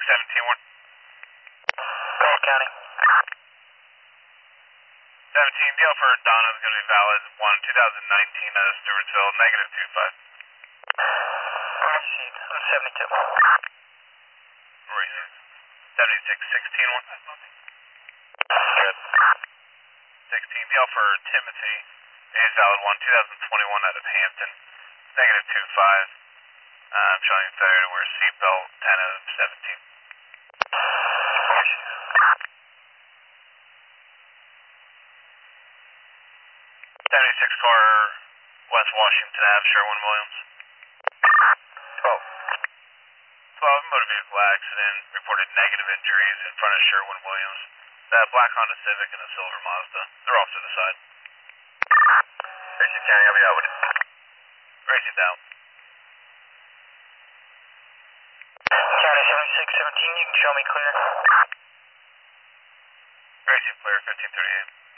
17-1. Gold County. 17, deal for Donna is going to be valid 1, 2019 out of Stewartsville, negative 25. Received. I'm 72. Received. 76, 16-1. Good. 16, deal for Timothy is valid 1, 2021 out of Hampton, negative 25. I'm showing failure to wear seatbelt 10 out of 17. 76 car, West Washington Ave, Sherwin-Williams. 12. 12, motor vehicle accident, reported negative injuries in front of Sherwin-Williams. That black Honda Civic and a silver Mazda. They're off to the side. Racing County, I'll be out with it. Racing down. County 7617, you can show me clear. Racing clear, 1538.